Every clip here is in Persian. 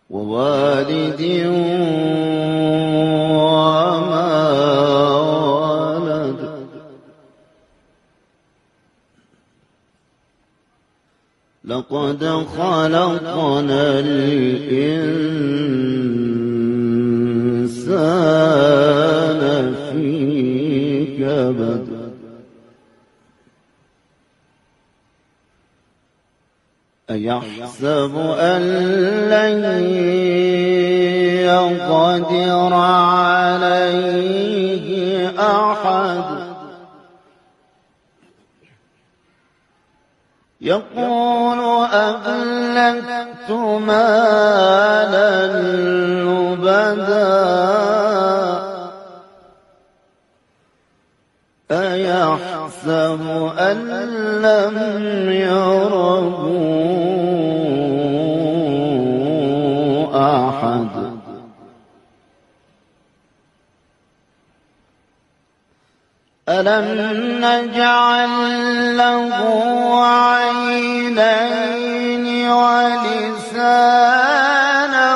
ووالد وما ولد. لقد خلقنا الإنسان في كبد. أيحسب أن لن يقدر عليه أحد. يقول أهلكت مالا لبدا. أيحسب أن لم يره أحد. ألم نجعل له عينين ولسانا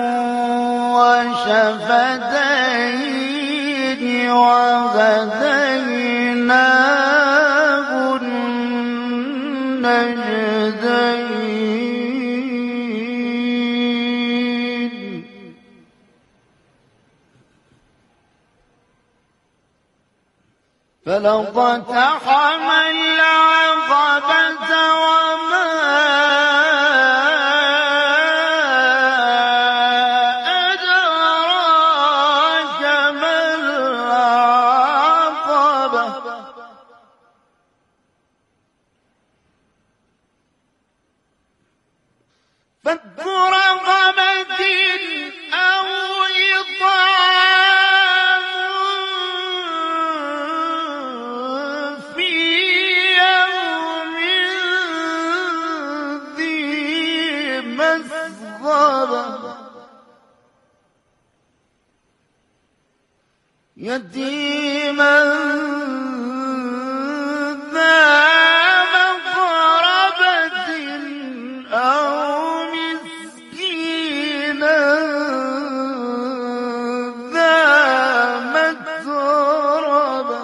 وشفتين وهديناه النجدين. فلقتحم العقبة وما أدراك ما العقبة. فك رقبة أو إطعام في يوم ذي مسغبة. يتيما ذا مقربة أو مسكينا ذا متربة.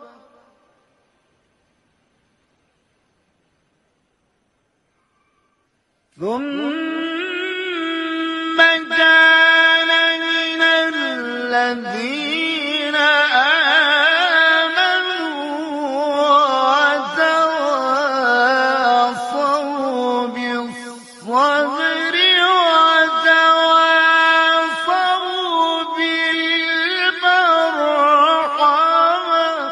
ثم كان من الذين آمنوا وتواصوا بالصبر وتواصوا بالمرحمة.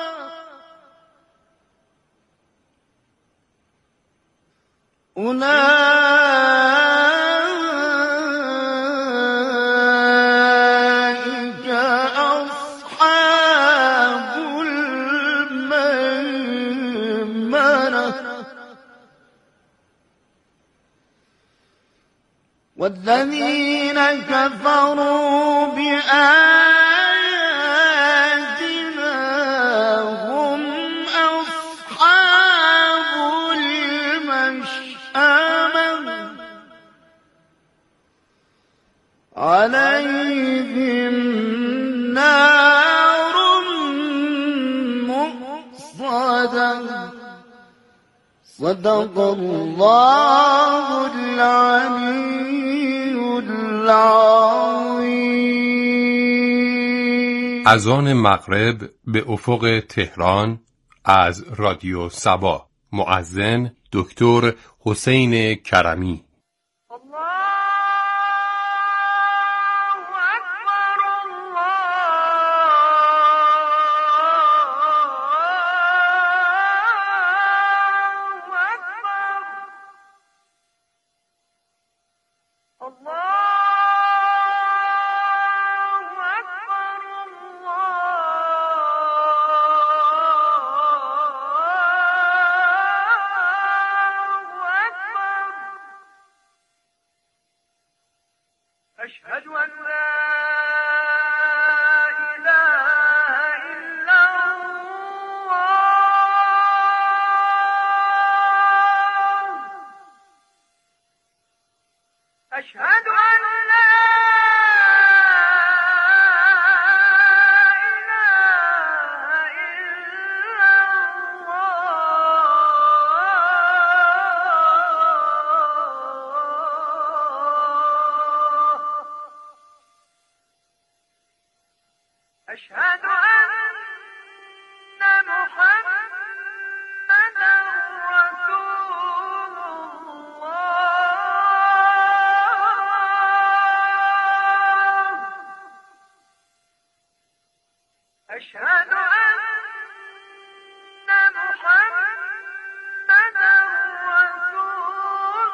أولئك أصحاب الميمنة. والذين كفروا بآياتنا هم أصحاب المشأمة. عليهم نار مؤصدة. صدق الله العلي العظيم. اذان مغرب به افق تهران از رادیو سبا. مؤذن دکتر حسین کرمی. أشهد أن لا إله إلا الله. أشهد أن لا أشهد أن محمدا رسول الله أشهد أن محمدا رسول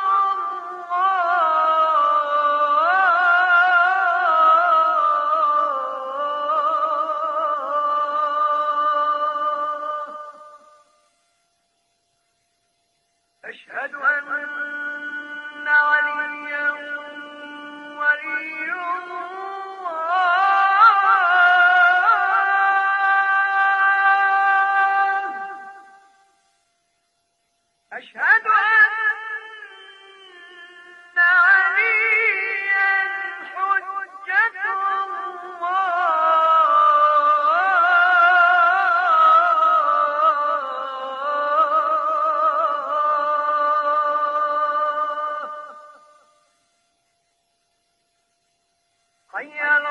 الله أشهد أن عليا ولي الله أشهد أن عليا حجة الله حي على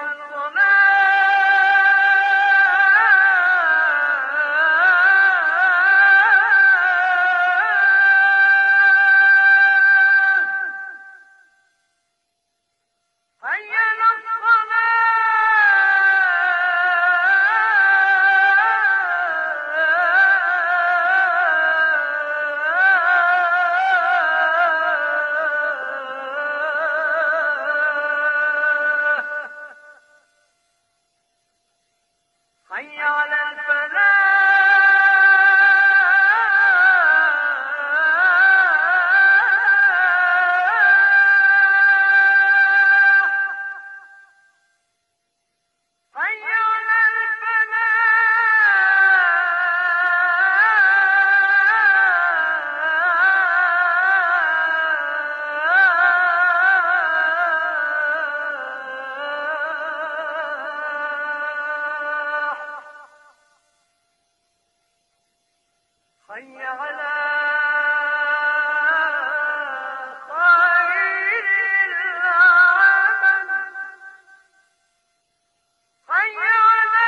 الصلاة حي على الصلاة حي على الفلاح حي على الفلاح حي على خير العمل حي على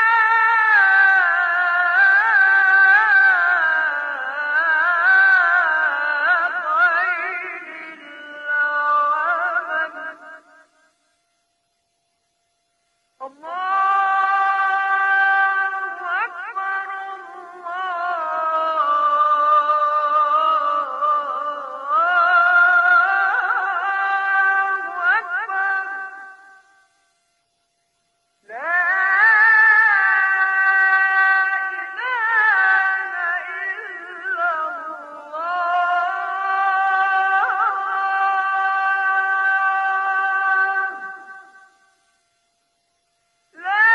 خير العمل الله أكبر الله أكبر لا إله إلا الله لا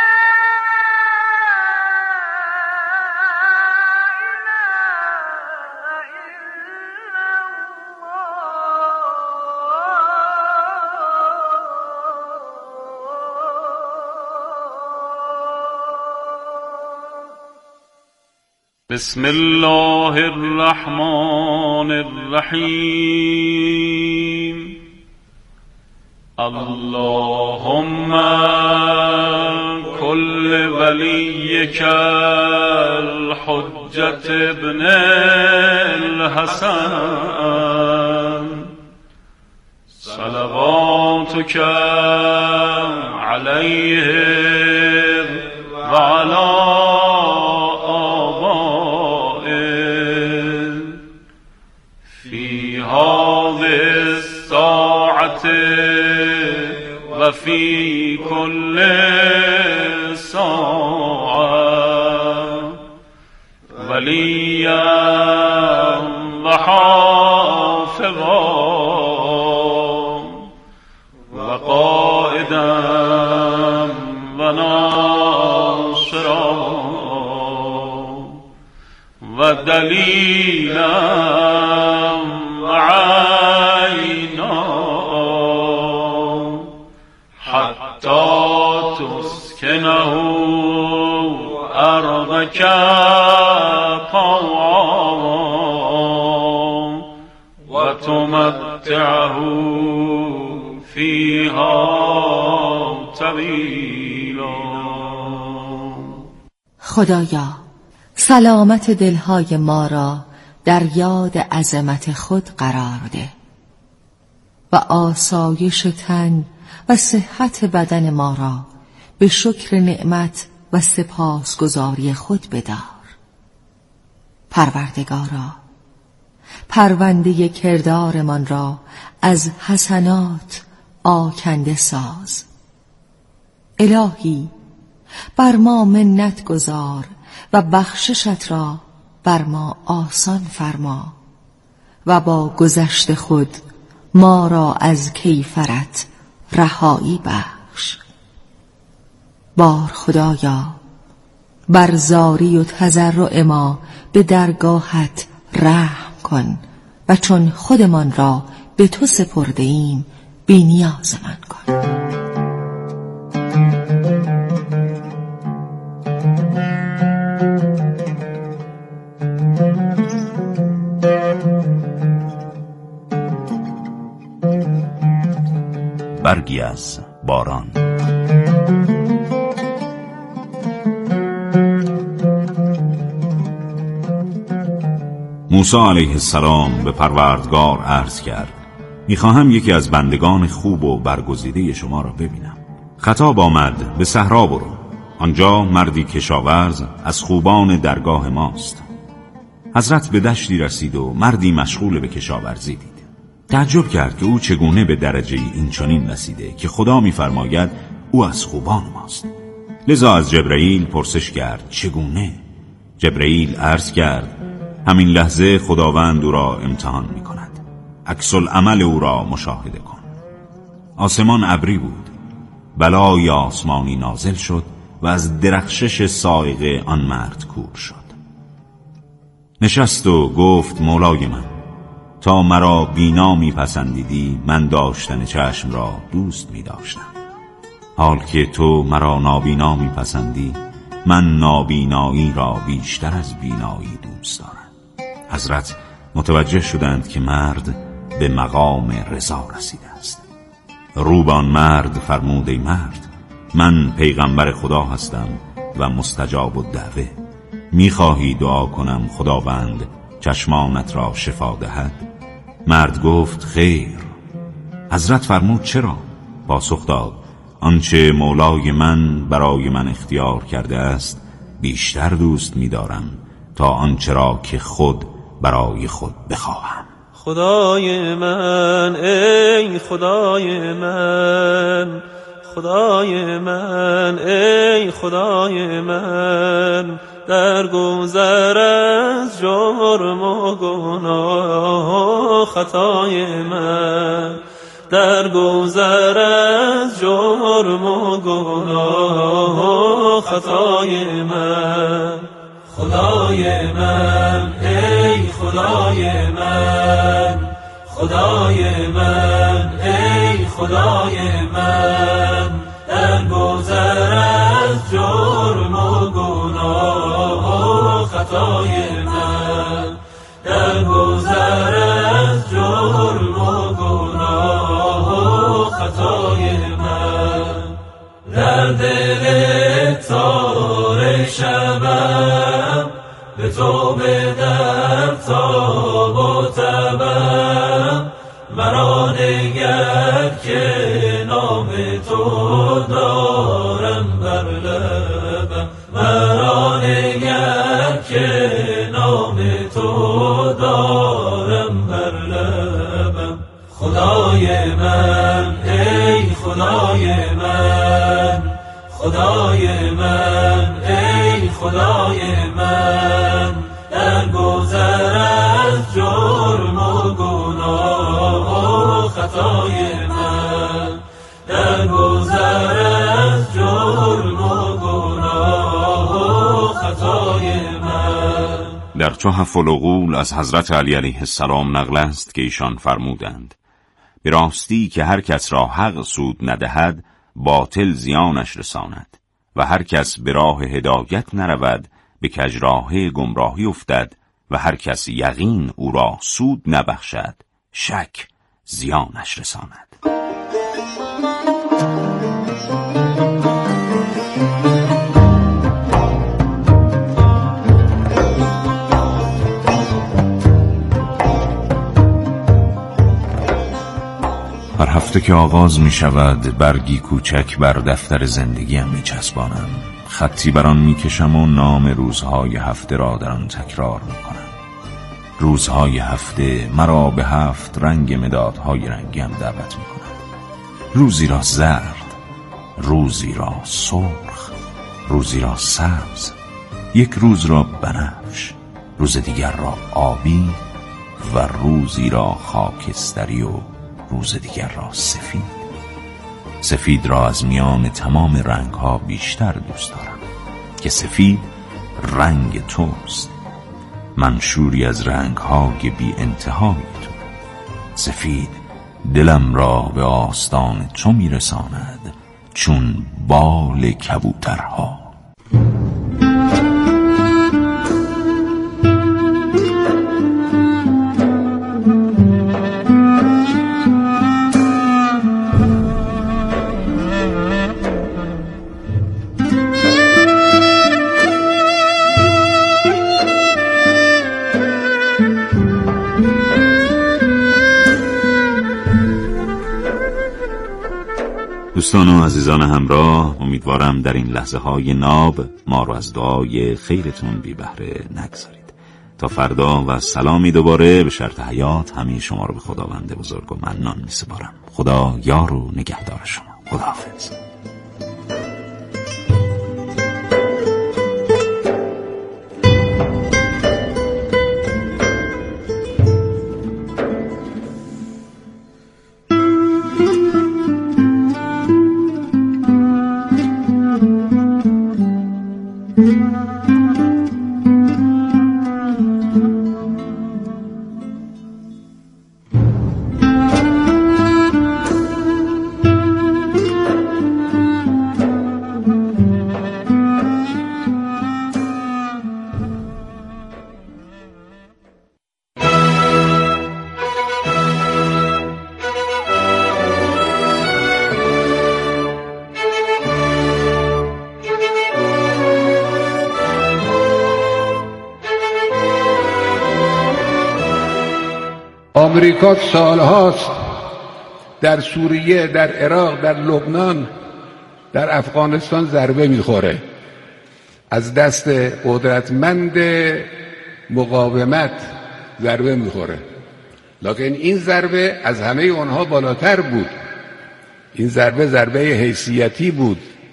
إله إلا الله بسم الله الرحمن الرحيم اللهم كل وليك الحجة ابن الحسن صلواتك عليه وعلى آبائه في هذه الساعة وفي كل ساعة وليا وحافظا وقائدا وناصرا ودليلا وعينا حتى تسكنه أرضك طوعا وتمتعه فيها طويلا خدایا سلامت دلهای ما را در یاد عظمت خود قرار ده و آسایش تن و صحت بدن ما را به شکر نعمت و سپاسگزاری خود بدار. پروردگارا پرونده کردارمان را از حسنات آکنده ساز. الهی بر ما منت گذار و بخششت را بر ما آسان فرما و با گذشت خود ما را از کیفرت رهایی بخش. بار خدایا بر زاری و تضرع ما به درگاهت رحم کن و چون خودمان را به تو سپرده ایم بی نیاز من کن. برگی از باران. موسی علیه السلام به پروردگار عرض کرد: میخواهم یکی از بندگان خوب و برگزیده شما را ببینم. خطاب آمد: به صحرا برو، آنجا مردی کشاورز از خوبان درگاه ماست. حضرت به دشتی رسید و مردی مشغول به کشاورزی دید. تعجب کرد که او چگونه به درجه این چنین رسیده که خدا می‌فرماید او از خوبان ماست. لذا از جبرئیل پرسش کرد: چگونه؟ جبرئیل عرض کرد: همین لحظه خداوند او را امتحان می‌کند. عکس العمل او را مشاهده کن. آسمان ابری بود. بلای آسمانی نازل شد و از درخشش صاعقه آن مرد کور شد. نشست و گفت: مولای من، تا مرا بینا میپسندیدی من داشتن چشم را دوست می‌داشتم. حال که تو مرا نابینا میپسندی من نابینایی را بیشتر از بینایی دوست دارم. حضرت متوجه شدند که مرد به مقام رضا رسیده است. روبان مرد فرمود: ای مرد، من پیغمبر خدا هستم و مستجاب الدعوه. میخواهی دعا کنم خداوند چشمانت را شفا دهد؟ مرد گفت: خیر. حضرت فرمود: چرا؟ پاسخ داد: آنچه مولای من برای من اختیار کرده است بیشتر دوست می‌دارم تا آنچه را که خود برای خود بخواهم. خدای من، ای خدای من، خدای من، ای خدای من، در گذر از جرم و گناه خطای من، در گذر از جرم و گناه خطای من. خدای من، ای خدای من، خدای من، ای خدای من، در گذر از جرم و گناه خطای من، در گذر از جرم و گناه خطای من. در دل تار شبم به تو بدم تاب و تبم، مرا نگر که نام تو دارم بر لبم، مرا نگر که نام تو دارم بر لبم. خدای من، ای خدای من، خدای من، ای خدای من، در گذر از جرم و گناه خطای من، در گذر از جرم و گناه خطای من. در تحف العقول از حضرت علی علیه السلام نقل است که ایشان فرمودند: به راستی که هر کس را حق سود ندهد باطل زیانش رساند و هر کس به راه هدایت نرود به کجراهه گمراهی افتد و هر کس یقین او را سود نبخشد شک زیانش رساند. هفته که آغاز می شود برگی کوچک بر دفتر زندگیم می چسبانم. خطی بران می کشم و نام روزهای هفته را در آن تکرار می کنم. روزهای هفته مرا به 7 رنگ مدادهای رنگیم دعوت می کنم. روزی را زرد، روزی را سرخ، روزی را سبز، یک روز را بنفش، روز دیگر را آبی و روزی را خاکستری و روز دیگر را سفید. سفید را از میان تمام رنگ ها بیشتر دوست دارم که سفید رنگ توست، منشوری از رنگ های بی انتهای تو. سفید دلم را به آستان تو میرساند چون بال کبوترها. دوستان و عزیزان همراه، امیدوارم در این لحظه های ناب ما رو از دعای خیرتون بی بهره نگذارید. تا فردا و سلامی دوباره، به شرط حیات همه شما رو به خداوند بزرگ و منان می سپارم. خدا یار و نگهدار شما. خداحافظ. آمریکا سالهاست در سوریه، در عراق، در لبنان، در افغانستان ضربه میخوره، از دست قدرتمند مقاومت ضربه میخوره، لکن این ضربه از همه اونها بالاتر بود. این ضربه حیثیتی بود،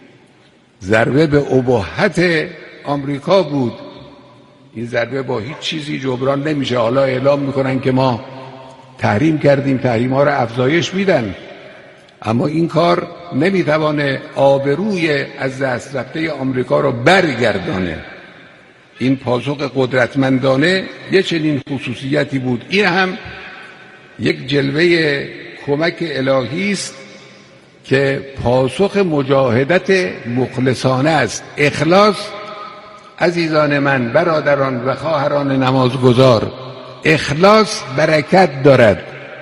ضربه به اباحت آمریکا بود. این ضربه با هیچ چیزی جبران نمیشه. حالا اعلام میکنن که ما تحریم کردیم، تحریم ها را افزایش میدن، اما این کار نمیتوانه آبروی از دست رفته آمریکا را برگردانه. این پاسخ قدرتمندانه یه چنین خصوصیتی بود. این هم یک جلوه کمک الهی است که پاسخ مجاهدت مخلصانه است. اخلاص عزیزان من، برادران و خواهران نمازگزار، اخلاص برکت دارد.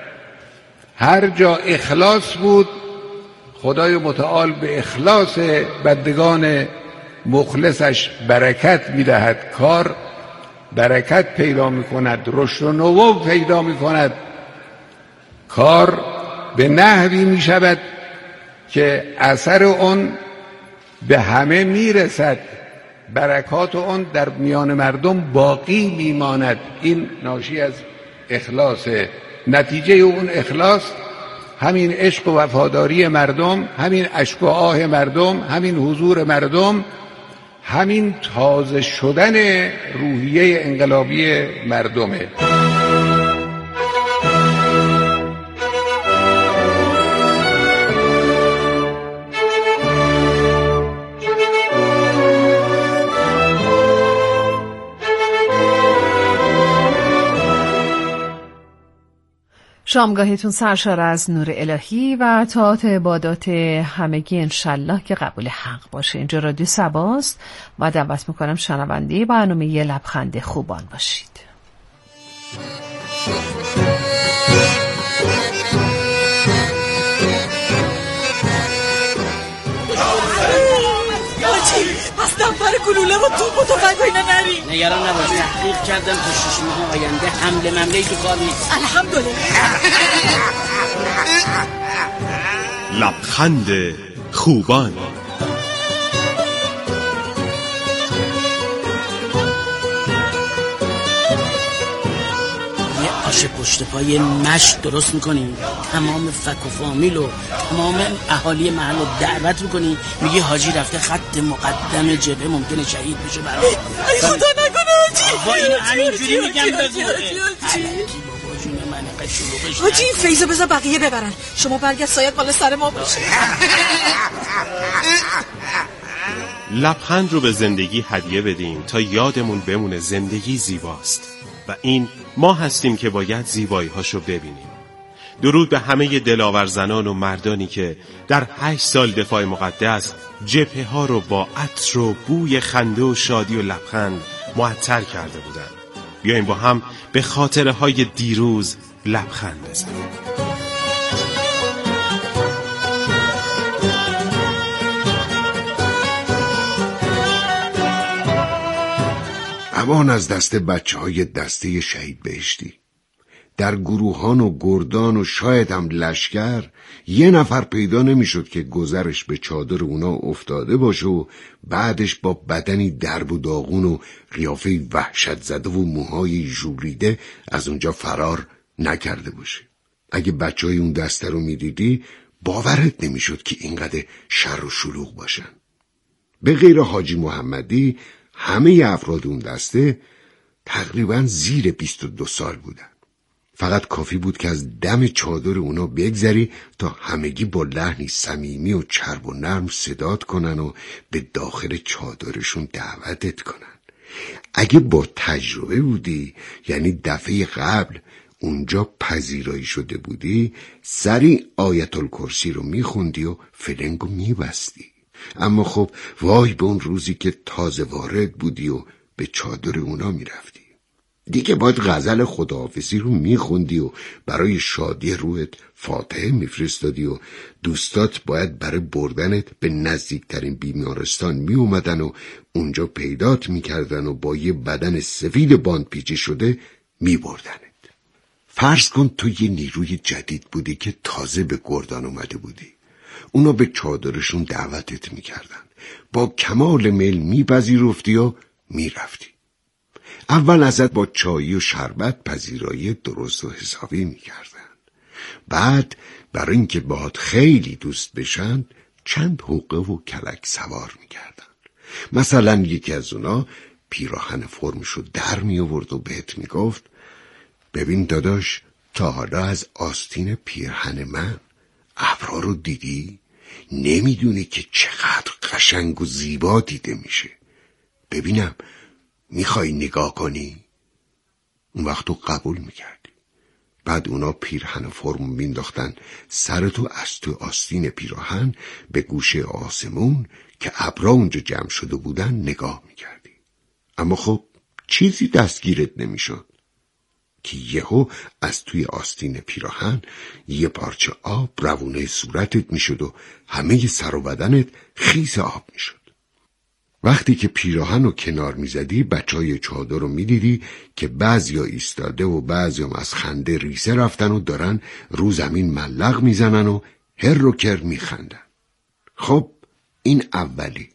هر جا اخلاص بود خدای متعال به اخلاص بندگان مخلصش برکت میدهد. کار برکت پیدا میکند، رشد و نمو پیدا میکند. کار به نحوی میشود که اثر اون به همه میرسد، برکات اون در میان مردم باقی میماند. این ناشی از اخلاصه. نتیجه اون اخلاص همین عشق و وفاداری مردم، همین اشک و آه مردم، همین حضور مردم، همین تازه شدن روحیه انقلابی مردمه. شامگاهتون سرشار از نور الهی و طاعات عبادات همگی انشالله که قبول حق باشه. اینجا رادیو صباست و دعوت میکنم شنونده برنامه یه لبخند خوبان باشید. پس دفتر گلوله و توپ و تفنگ و اینا نریم. نگران نباش، تحقیق کردم تا 6 ماه آینده حمله ممله‌ای تو کار نیست. الحمدلله. لبخند خوبان. آش پشت پای مشت درست میکنیم، تمام فک و فامیل و تمام اهالی محل رو دعوت میکنیم، میگی حاجی رفته خط مقدم جبهه ممکنه شهید بشه. برای ای خدا نکنه حاجی. با اینو همینجوری میگم بگو حاجی این فیضو بذار بقیه ببرن، شما برگرد سایت بالا سر ما باشه. لبخند رو به زندگی هدیه بدیم تا یادمون بمونه زندگی زیباست و این ما هستیم که باید زیبایی‌هاشو ببینیم. درود به همه دلاور زنان و مردانی که در 8 سال دفاع مقدس جبهه ها رو با عطر و بوی خنده و شادی و لبخند معطر کرده بودن. بیاییم با هم به خاطره های دیروز لبخند بزنیم. امان از دست بچه‌های دسته شهید بهشتی. در گروهان و گردان و شاید هم لشکر یه نفر پیدا نمیشد که گذرش به چادر اونا افتاده باشه و بعدش با بدنی درب و داغون و قیافه وحشت زده و موهای ژولیده از اونجا فرار نکرده باشه. اگه بچه‌های اون دسته رو میدیدی باورت نمیشد که اینقدر شر و شلوغ باشن. به غیر حاجی محمدی همه افراد اون دسته تقریباً زیر 22 سال بودن. فقط کافی بود که از دم چادر اونا بگذری تا همگی با لحنی صمیمی و چرب و نرم صدات کنن و به داخل چادرشون دعوتت کنن. اگه با تجربه بودی، یعنی دفعه قبل اونجا پذیرایی شده بودی، سریع آیت الکرسی رو میخوندی و فلنگو میبستی. اما خب وای به اون روزی که تازه وارد بودی و به چادر اونا میرفتی. دیگه باید غزل خداحافظی رو میخوندی و برای شادی روحت فاتحه میفرستادی و دوستات باید برای بردنت به نزدیکترین بیمارستان میومدن و اونجا پیدات میکردن و با یه بدن سفید باندپیچی شده میبردنت. فرض کن تو یه نیروی جدید بودی که تازه به گردان اومده بودی. اونا به چادرشون دعوتت میکردن، با کمال میل میپذیرفتی و میرفتی. اول ازت با چایی و شربت پذیرایی درست و حسابی میکردن. بعد برای اینکه باهات خیلی دوست بشن چند حقه و کلک سوار میکردن. مثلا یکی از اونا پیراهن فرمشو در می آورد و بهت میگفت ببین داداش، تا حالا از آستین پیرهن من ابرها رو دیدی؟ نمیدونی که چقدر قشنگ و زیبا دیده میشه. ببینم میخوای نگاه کنی؟ اون وقت تو قبول میکردی. بعد اونا پیرهن فرم مینداختن سرتو از تو آستین پیراهن به گوشه آسمون که ابرها اونجا جمع شده بودن نگاه میکردی. اما خب چیزی دستگیرت نمیشد که یهو از توی آستین پیراهن یه پارچه آب روونه صورتت میشد و همه سر و بدنت خیس آب میشد. وقتی که پیراهن رو کنار میزدی بچهای چادر رو میدیدی که بعضیا ایستاده و بعضیا از خنده ریسه رفتن و دارن رو زمین ملق میزنن و هر و کر میخندن. خب این اولی.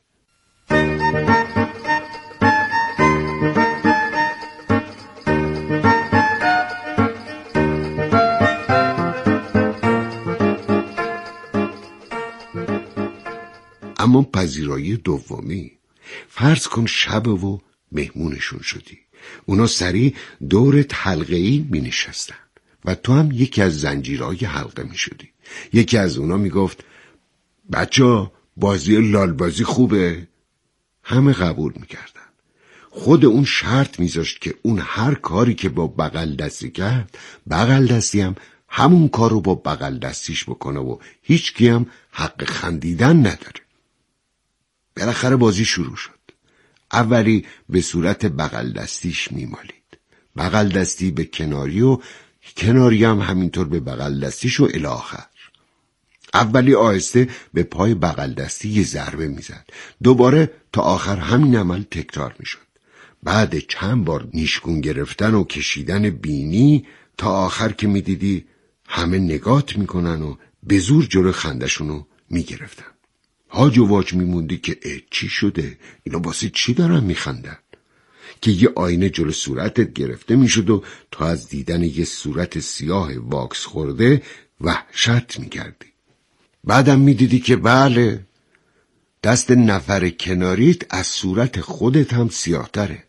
اما پذیرایی دومی، فرض کن شب و مهمونشون شدی. اونا سریع دورت حلقه‌ای می نشستن و تو هم یکی از زنجیرهای حلقه می شدی. یکی از اونا می گفت بچه بازی لالبازی خوبه؟ همه قبول می کردن. خود اون شرط می زاشت که اون هر کاری که با بغل دستی کرد، بغل دستی هم همون کار رو با بغل دستیش بکنه و هیچ کی هم حق خندیدن نداره. بالاخره بازی شروع شد. اولی به صورت بغل دستیش میمالید، بغل دستی به کناری و کناری هم همینطور به بغل دستیش و الی آخر. اولی آهسته به پای بغل دستی یه ضربه میزد. دوباره تا آخر همین عمل تکرار میشد. بعد چند بار نیشگون گرفتن و کشیدن بینی تا آخر که میدیدی همه نگات میکنن و به زور جلو خندشونو میگرفتن. حاج و واج میموندی که چی شده؟ اینا واسه چی دارن میخندن؟ که یه آینه جلو صورتت گرفته میشد و تا از دیدن یه صورت سیاه واکس خورده وحشت میکردی. بعدم میدیدی که بله، دست نفر کناریت از صورت خودت هم سیاه تره.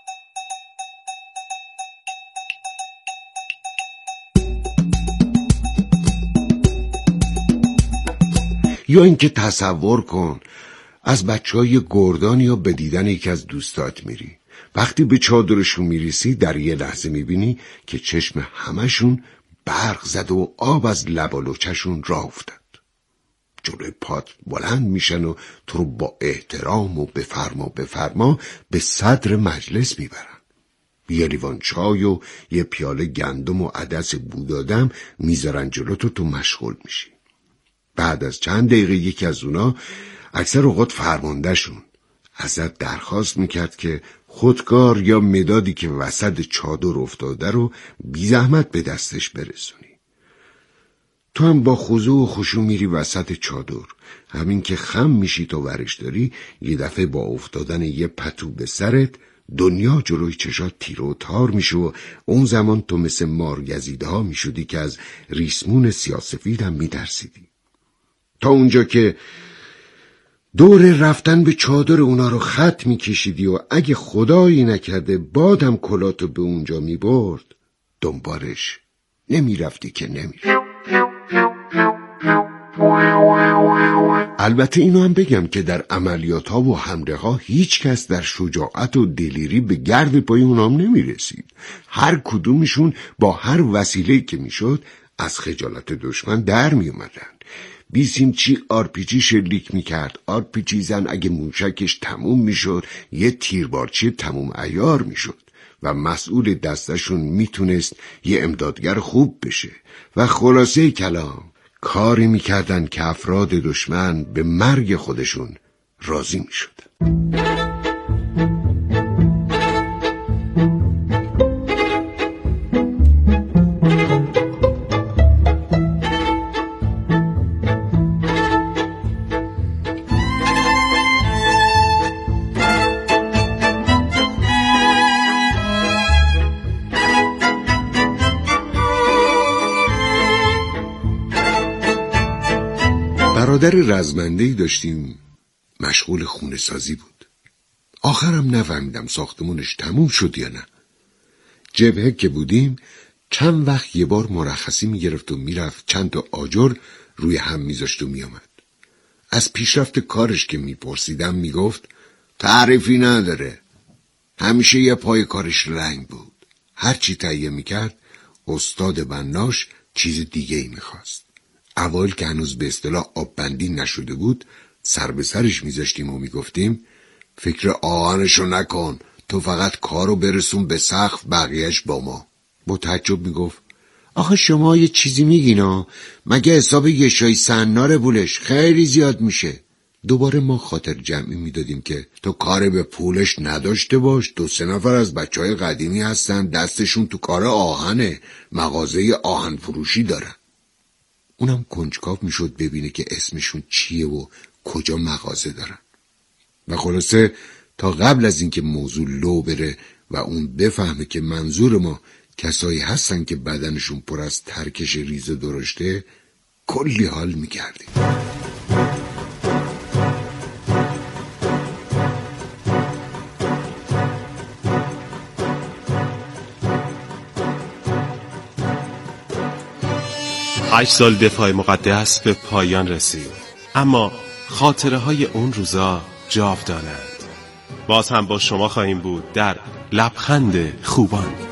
یا اینکه تصور کن از بچهای گردان یا به دیدن یکی از دوستات میری، وقتی به چادرشون میرسی در یه لحظه میبینی که چشم همشون برق زد و آب از لب و لوچشون راه افتاد. جلوی پات بلند میشن و تو رو با احترام و بفرما به صدر مجلس میبرن. یه لیوان چای و یه پیاله گندم و عدس بودادم میذارن جلو تو مشغول میشی. بعد از چند دقیقه یکی از اونا، اکثر اوقات فرماندهشون، ازت درخواست میکرد که خودکار یا مدادی که وسط چادر افتاده رو بی زحمت به دستش برسونی. تو هم با خضوع و خشوع میری وسط چادر. همین که خم میشی تا ورش داری، یه دفعه با افتادن یه پتو به سرت دنیا جلوی چشات تیره و تار میشه و اون زمان تو مثل مارگزیده ها میشدی که از ریسمون سیاه‌سفید هم میترسیدی. تا اونجا که دور رفتن به چادر اونا رو خط میکشیدی و اگه خدایی نکرده بادم کلاتو به اونجا میبرد، دنبالش نمیرفتی که نمیره. البته اینو هم بگم که در عملیات ها و حمله ها هیچ کس در شجاعت و دلیری به گرد پای اونام نمیرسید. هر کدومشون با هر وسیله‌ای که میشد از خجالت دشمن در میومدن. بیسیم چی آرپیجی شلیک میکرد، آرپیجی زن اگه موشکش تموم میشد یه تیربارچی تموم عیار میشد و مسئول دستشون میتونست یه امدادگر خوب بشه و خلاصه کلام کاری میکردن که افراد دشمن به مرگ خودشون راضی میشدن. برادر رزمنده‌ای داشتیم مشغول خونه سازی بود. آخرم نفهمیدم ساختمونش تموم شد یا نه. جبهه که بودیم چند وقت یه بار مرخصی میگرفت و میرفت چند تا آجر روی هم میذاشت و میامد. از پیشرفت کارش که میپرسیدم میگفت تعریفی نداره، همیشه یه پای کارش رنگ بود. هرچی تهیه میکرد استاد بناش چیز دیگه ای میخواست. اول که هنوز به اصطلاح آب بندی نشده بود سر به سرش میذاشتیم و میگفتیم فکر آهنشو نکن، تو فقط کارو برسون به سقف، بقیهش با ما. با تعجب میگفت آخه شما یه چیزی میگینا، مگه حساب یه شای سناره بولش خیلی زیاد میشه. دوباره ما خاطر جمعی میدادیم که تو کار به پولش نداشته باش، 2-3 نفر از بچهای قدیمی هستن دستشون تو کار آهنه، مغازه آهن فروشی دارن. اونم کنجکاو میشد ببینه که اسمشون چیه و کجا مغازه دارن. و خلاصه تا قبل از اینکه موضوع لو بره و اون بفهمه که منظور ما کسایی هستن که بدنشون پر از ترکش ریزه درشته، کلی حال میکردیم. هشت سال دفاع مقدس به پایان رسید، اما خاطره های اون روزا جاودانند. باز هم با شما خواهیم بود در لبخند خوبان.